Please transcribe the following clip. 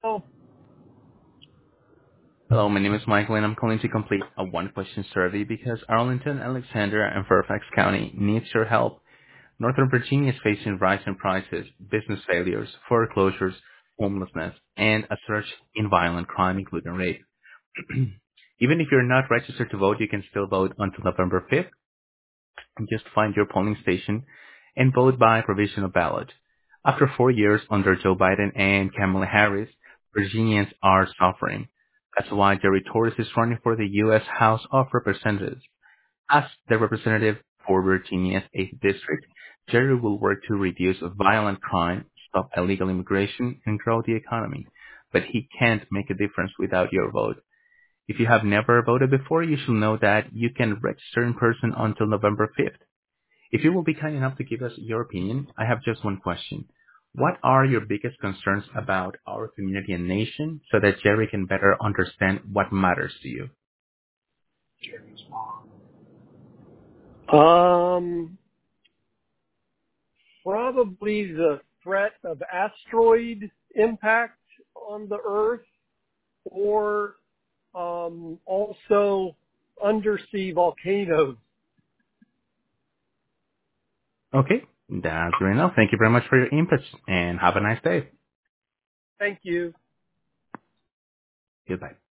Oh, Hello, my name is Michael, and I'm calling to complete a one-question survey because Arlington, Alexander, and Fairfax County needs your help. Northern Virginia is facing rising prices, business failures, foreclosures, homelessness, and a surge in violent crime, including rape. Even if you're not registered to vote, you can still vote until November 5th. Just find your polling station and vote by provisional ballot. After 4 years under Joe Biden and Kamala Harris, Virginians are suffering. That's why Jerry Torres is running for the U.S. House of Representatives. As the representative for Virginia's 8th District, Jerry will work to reduce violent crime, stop illegal immigration, and grow the economy. But he can't make a difference without your vote. If you have never voted before, you should know that you can register in person until November 5th. If you will be kind enough to give us your opinion, I have just one question. What are your biggest concerns about our community and nation so that Jerry can better understand what matters to you? um, probably the threat of asteroid impact on the Earth, or also undersea volcanoes. Okay, that's good enough. Thank you very much for your inputs and have a nice day. Thank you. Goodbye.